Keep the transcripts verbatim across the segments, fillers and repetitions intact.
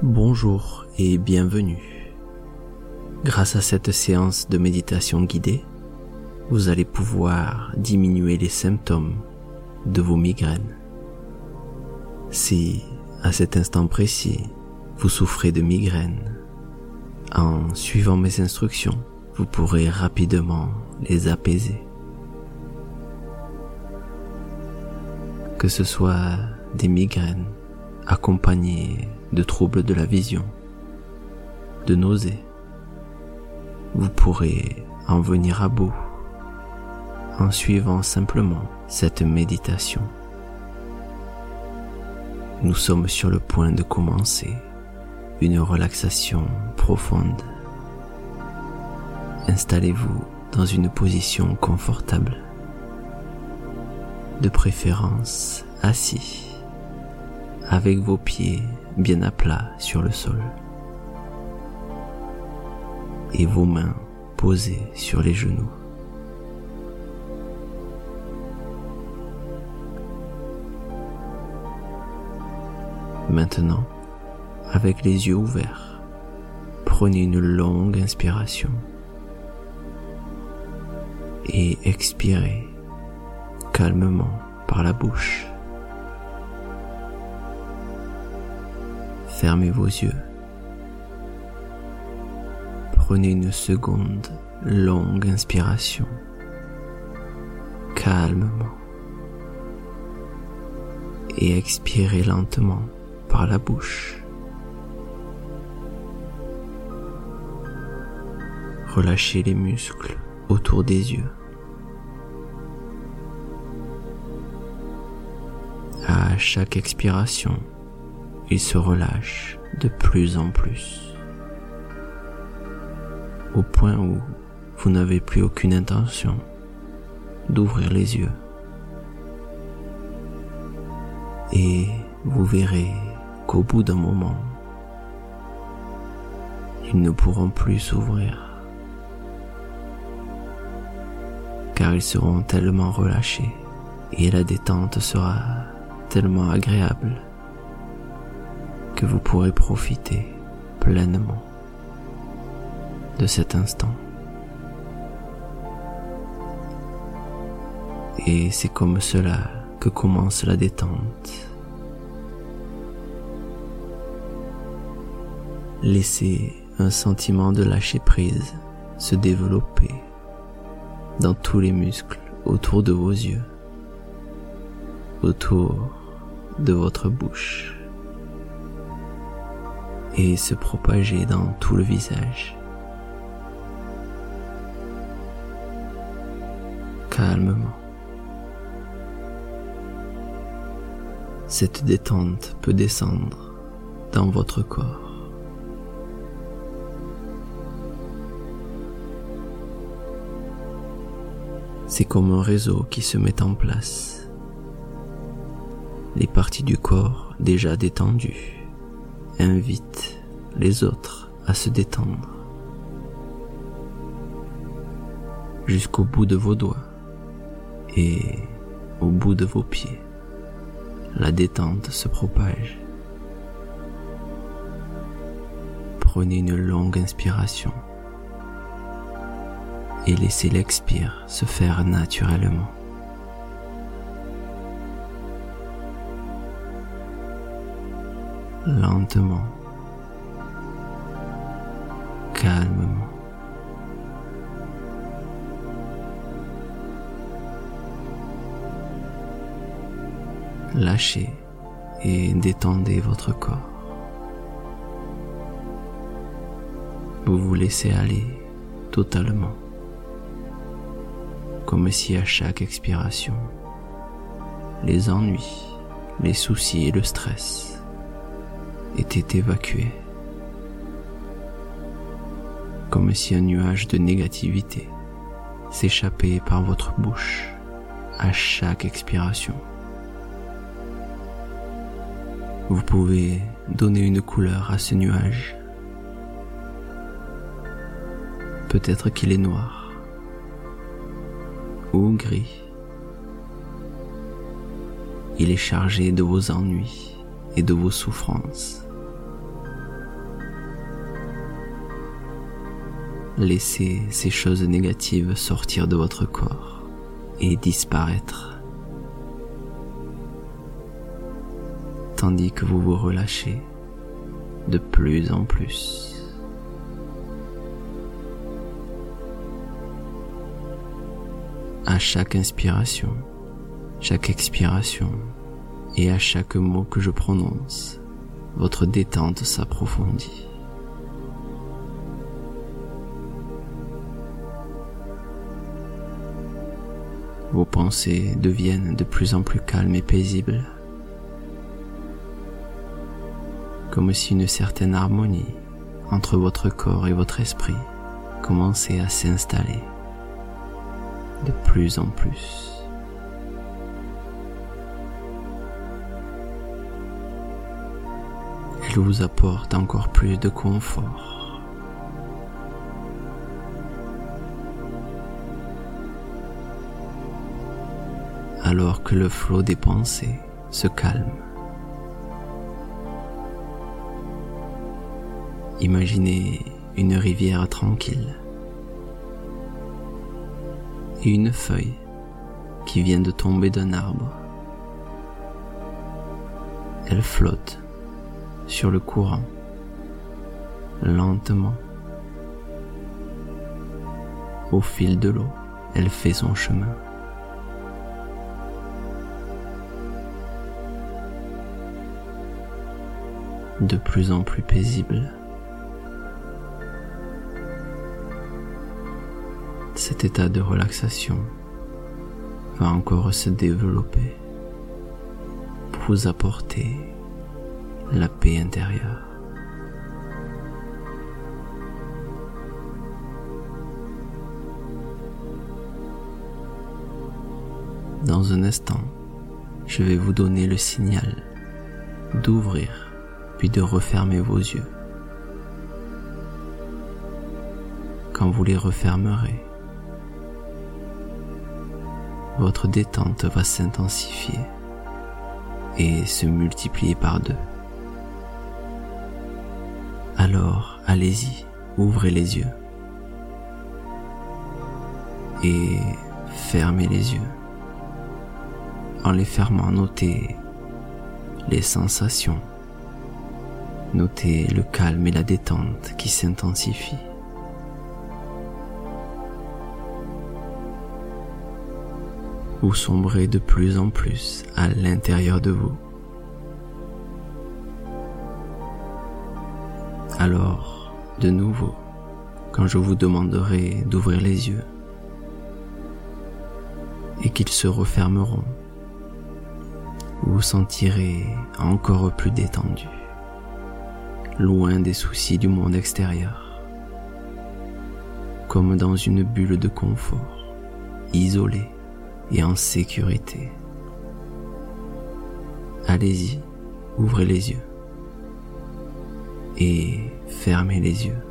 Bonjour et bienvenue. Grâce à cette séance de méditation guidée, vous allez pouvoir diminuer les symptômes de vos migraines. Si, à cet instant précis, vous souffrez de migraines, en suivant mes instructions, vous pourrez rapidement les apaiser. Que ce soit des migraines accompagnées de troubles de la vision, de nausées, vous pourrez en venir à bout en suivant simplement cette méditation. Nous sommes sur le point de commencer une relaxation profonde. Installez-vous dans une position confortable, de préférence assis, avec vos pieds bien à plat sur le sol et vos mains posées sur les genoux. Maintenant, avec les yeux ouverts, prenez une longue inspiration et expirez calmement par la bouche. Fermez vos yeux. Prenez une seconde longue inspiration, calmement, et expirez lentement par la bouche. Relâchez les muscles autour des yeux. À chaque expiration, ils se relâchent de plus en plus, au point où vous n'avez plus aucune intention d'ouvrir les yeux. Et vous verrez qu'au bout d'un moment, ils ne pourront plus s'ouvrir, car ils seront tellement relâchés et la détente sera tellement agréable que vous pourrez profiter pleinement de cet instant. Et c'est comme cela que commence la détente. Laissez un sentiment de lâcher prise se développer dans tous les muscles autour de vos yeux, autour de votre bouche, et se propager dans tout le visage. Calmement. Cette détente peut descendre dans votre corps. C'est comme un réseau qui se met en place. Les parties du corps déjà détendues invitent les autres à se détendre jusqu'au bout de vos doigts et au bout de vos pieds. La détente se propage. Prenez une longue inspiration et laissez l'expire se faire naturellement. Lentement, calmement. Lâchez et détendez votre corps. Vous vous laissez aller totalement, comme si à chaque expiration, les ennuis, les soucis et le stress étaient évacués, comme si un nuage de négativité s'échappait par votre bouche à chaque expiration. Vous pouvez donner une couleur à ce nuage. Peut-être qu'il est noir ou gris. Il est chargé de vos ennuis et de vos souffrances. laissez ces choses négatives sortir de votre corps et disparaître, tandis que vous vous relâchez de plus en plus. À chaque inspiration, chaque expiration et à chaque mot que je prononce, votre détente s'approfondit. Vos pensées deviennent de plus en plus calmes et paisibles, comme si une certaine harmonie entre votre corps et votre esprit commençait à s'installer de plus en plus. Elle vous apporte encore plus de confort. Alors que le flot des pensées se calme. Imaginez une rivière tranquille et une feuille qui vient de tomber d'un arbre. Elle flotte sur le courant, lentement. Au fil de l'eau, elle fait son chemin. De plus en plus paisible. Cet état de relaxation va encore se développer pour vous apporter la paix intérieure. Dans un instant, je vais vous donner le signal d'ouvrir puis de refermer vos yeux. Quand vous les refermerez, votre détente va s'intensifier et se multiplier par deux. Alors, allez-y, ouvrez les yeux et fermez les yeux. En les fermant, notez les sensations, notez le calme et la détente qui s'intensifient. Vous sombrez de plus en plus à l'intérieur de vous. Alors, de nouveau, quand je vous demanderai d'ouvrir les yeux et qu'ils se refermeront, vous vous sentirez encore plus détendu, loin des soucis du monde extérieur, comme dans une bulle de confort, isolé et en sécurité. Allez-y, ouvrez les yeux et fermez les yeux,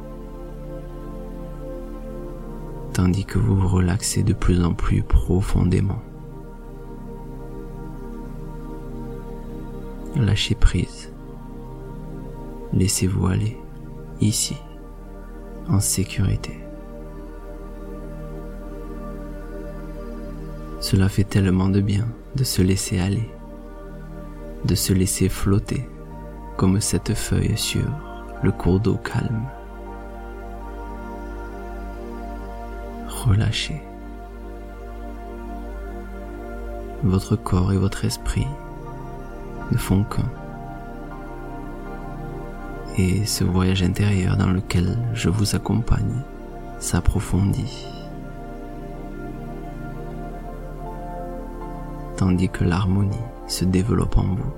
tandis que vous vous relaxez de plus en plus profondément. Lâchez prise, laissez-vous aller, ici, en sécurité. Cela fait tellement de bien de se laisser aller, de se laisser flotter comme cette feuille sur le cours d'eau calme. Relâchez. Votre corps et votre esprit ne font qu'un. Et ce voyage intérieur dans lequel je vous accompagne s'approfondit. Tandis que l'harmonie se développe en vous.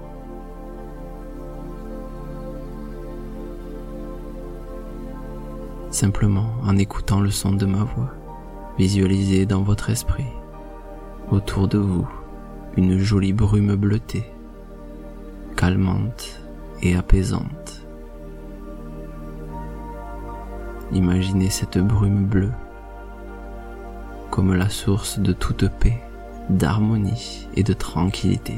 Simplement en écoutant le son de ma voix, visualisez dans votre esprit, autour de vous, une jolie brume bleutée, calmante et apaisante. Imaginez cette brume bleue comme la source de toute paix, d'harmonie et de tranquillité.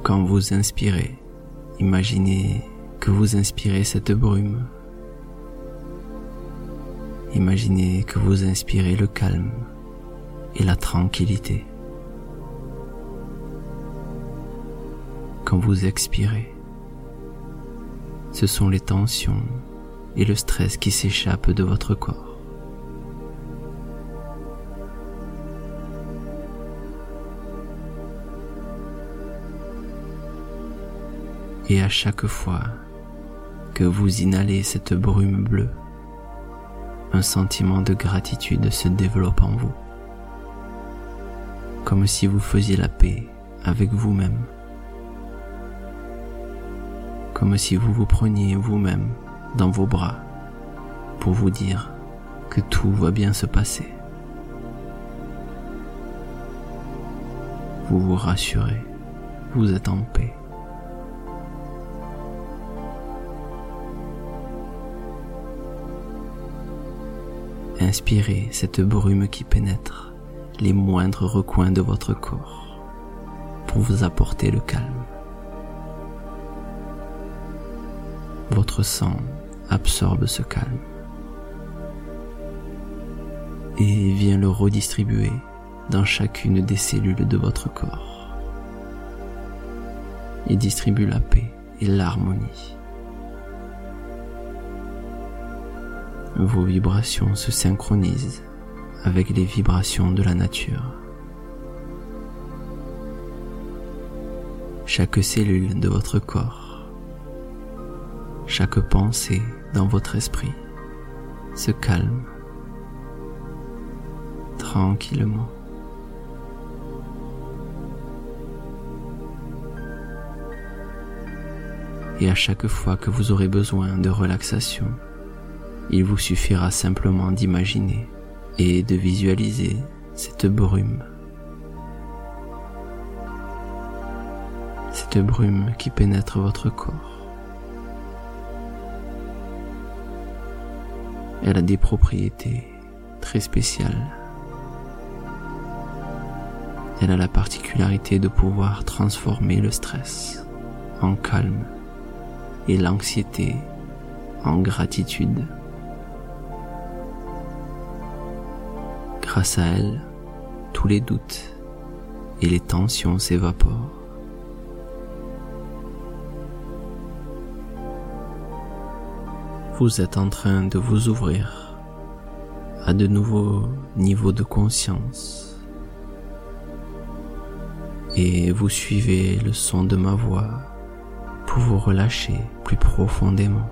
Quand vous inspirez, imaginez que vous inspirez cette brume. Imaginez que vous inspirez le calme et la tranquillité. Quand vous expirez, ce sont les tensions et le stress qui s'échappent de votre corps. Et à chaque fois que vous inhalez cette brume bleue, un sentiment de gratitude se développe en vous, comme si vous faisiez la paix avec vous-même, comme si vous vous preniez vous-même dans vos bras pour vous dire que tout va bien se passer. Vous vous rassurez, vous êtes en paix. Inspirez cette brume qui pénètre les moindres recoins de votre corps pour vous apporter le calme. Votre sang absorbe ce calme et vient le redistribuer dans chacune des cellules de votre corps. Il distribue la paix et l'harmonie. Vos vibrations se synchronisent avec les vibrations de la nature. Chaque cellule de votre corps, chaque pensée dans votre esprit se calme tranquillement. Et à chaque fois que vous aurez besoin de relaxation, il vous suffira simplement d'imaginer et de visualiser cette brume. Cette brume qui pénètre votre corps. Elle a des propriétés très spéciales. Elle a la particularité de pouvoir transformer le stress en calme et l'anxiété en gratitude. Grâce à elle, tous les doutes et les tensions s'évaporent. Vous êtes en train de vous ouvrir à de nouveaux niveaux de conscience et vous suivez le son de ma voix pour vous relâcher plus profondément.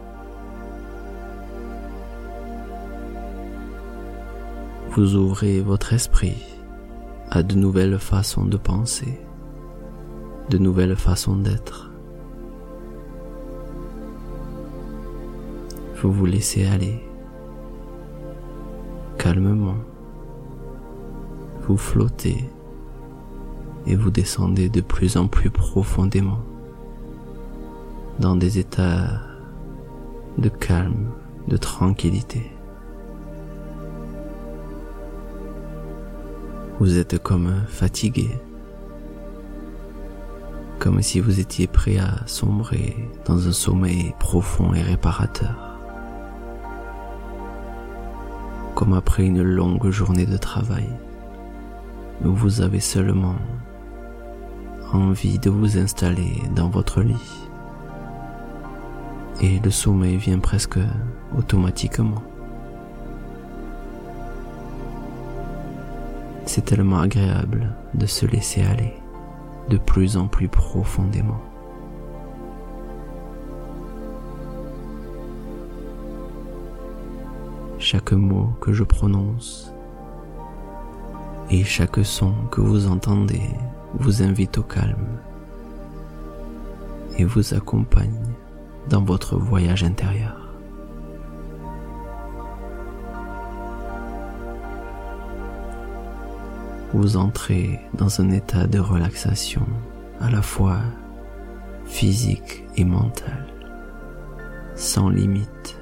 Vous ouvrez votre esprit à de nouvelles façons de penser, de nouvelles façons d'être. Vous vous laissez aller calmement. Vous flottez et vous descendez de plus en plus profondément dans des états de calme, de tranquillité. Vous êtes comme fatigué, comme si vous étiez prêt à sombrer dans un sommeil profond et réparateur. Comme après une longue journée de travail, où vous avez seulement envie de vous installer dans votre lit. Et le sommeil vient presque automatiquement. C'est tellement agréable de se laisser aller de plus en plus profondément. Chaque mot que je prononce et chaque son que vous entendez vous invite au calme et vous accompagne dans votre voyage intérieur. Vous entrez dans un état de relaxation à la fois physique et mental, sans limite.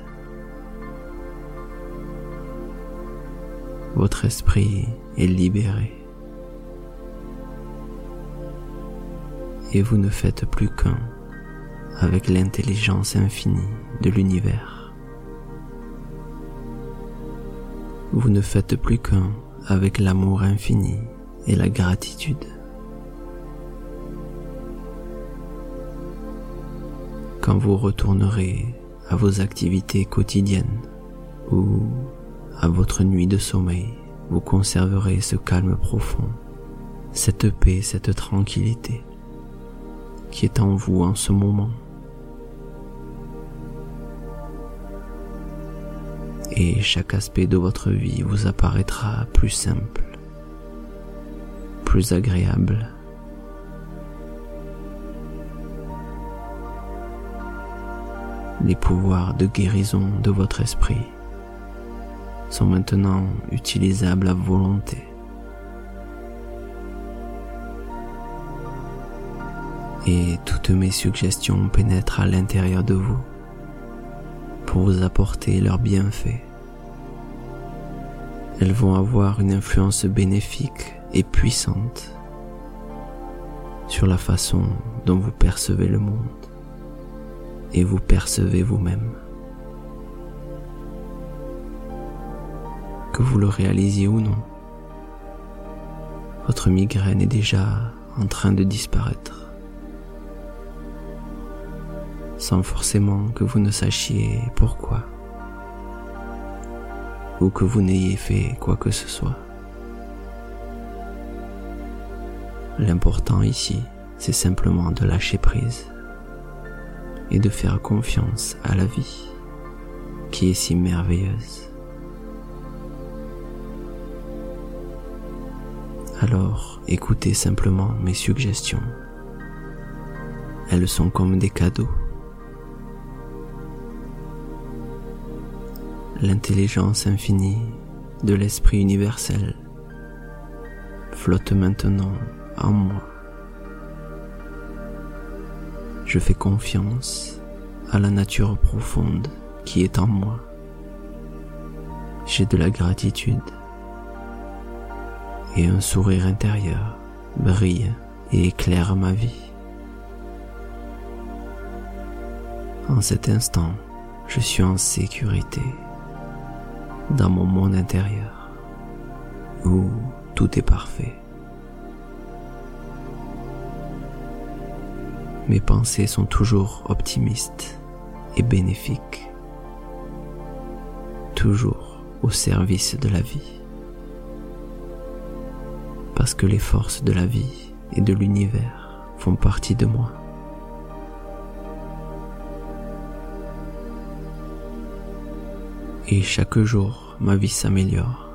Votre esprit est libéré et vous ne faites plus qu'un avec l'intelligence infinie de l'univers. Vous ne faites plus qu'un avec l'amour infini et la gratitude. Quand vous retournerez à vos activités quotidiennes ou à votre nuit de sommeil, vous conserverez ce calme profond, cette paix, cette tranquillité qui est en vous en ce moment. Et chaque aspect de votre vie vous apparaîtra plus simple, plus agréable. Les pouvoirs de guérison de votre esprit sont maintenant utilisables à volonté. Et toutes mes suggestions pénètrent à l'intérieur de vous pour vous apporter leurs bienfaits. Elles vont avoir une influence bénéfique et puissante sur la façon dont vous percevez le monde et vous percevez vous-même. Que vous le réalisiez ou non, votre migraine est déjà en train de disparaître, sans forcément que vous ne sachiez pourquoi, ou que vous n'ayez fait quoi que ce soit. L'important ici, c'est simplement de lâcher prise et de faire confiance à la vie qui est si merveilleuse. Alors, écoutez simplement mes suggestions. Elles sont comme des cadeaux. L'intelligence infinie de l'esprit universel flotte maintenant en moi. Je fais confiance à la nature profonde qui est en moi. J'ai de la gratitude et un sourire intérieur brille et éclaire ma vie. En cet instant, je suis en sécurité dans mon monde intérieur où tout est parfait. Mes pensées sont toujours optimistes et bénéfiques, toujours au service de la vie, parce que les forces de la vie et de l'univers font partie de moi. Et chaque jour, ma vie s'améliore.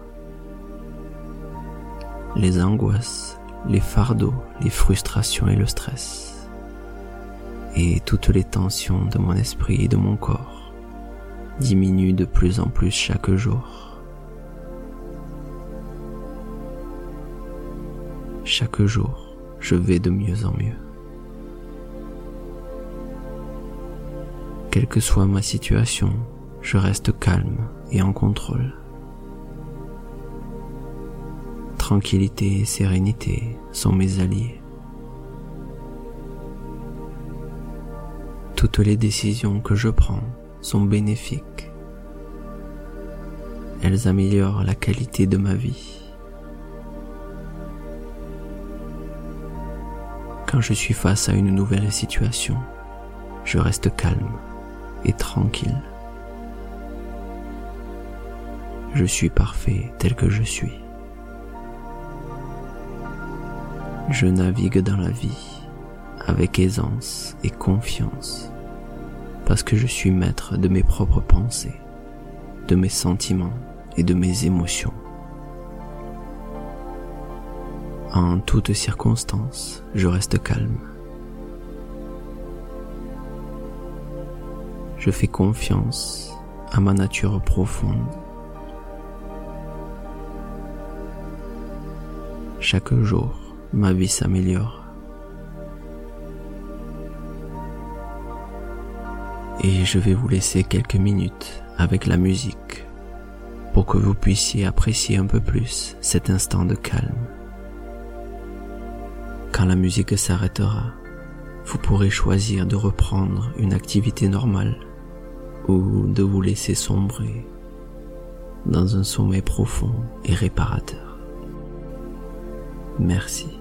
Les angoisses, les fardeaux, les frustrations et le stress, et toutes les tensions de mon esprit et de mon corps diminuent de plus en plus chaque jour. Chaque jour, je vais de mieux en mieux. Quelle que soit ma situation, je reste calme et en contrôle. Tranquillité et sérénité sont mes alliés. Toutes les décisions que je prends sont bénéfiques. Elles améliorent la qualité de ma vie. Quand je suis face à une nouvelle situation, je reste calme et tranquille. Je suis parfait tel que je suis. Je navigue dans la vie avec aisance et confiance parce que je suis maître de mes propres pensées, de mes sentiments et de mes émotions. En toutes circonstances, je reste calme. Je fais confiance à ma nature profonde. Chaque jour, ma vie s'améliore. Et je vais vous laisser quelques minutes avec la musique pour que vous puissiez apprécier un peu plus cet instant de calme. Quand la musique s'arrêtera, vous pourrez choisir de reprendre une activité normale ou de vous laisser sombrer dans un sommeil profond et réparateur. Merci.